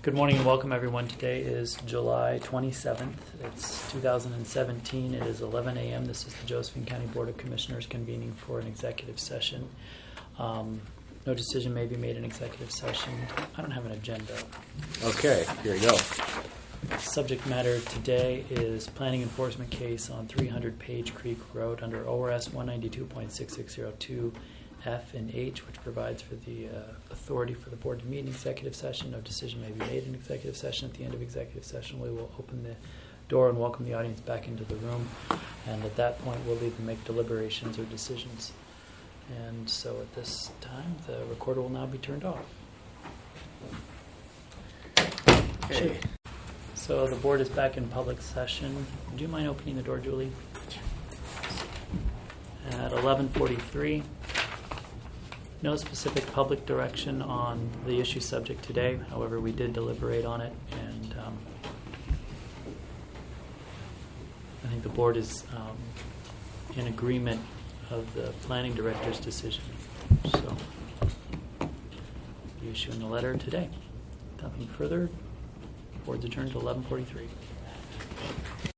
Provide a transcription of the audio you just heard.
Good morning and welcome, everyone. Today is July 27th. It's 2017. It is 11 a.m. This is the Josephine County Board of Commissioners convening for an executive session. No decision may be made in executive session. I don't have an agenda. Okay, here you go. Subject matter today is planning enforcement case on 300 Page Creek Road under ORS 192.6602 F and H, which provides for the authority for the board to meet in executive session. No decision may be made in executive session. At the end of executive session, we will open the door and welcome the audience back into the room. And at that point, we'll either make deliberations or decisions. And so at this time, the recorder will now be turned off. Okay. So the board is back in public session. Do you mind opening the door, Julie? At 11:43. No specific public direction on the issue subject today. However, we did deliberate on it, and I think the board is in agreement of the planning director's decision. So, be issuing a letter today. Nothing further. Board's adjourned to 11:43.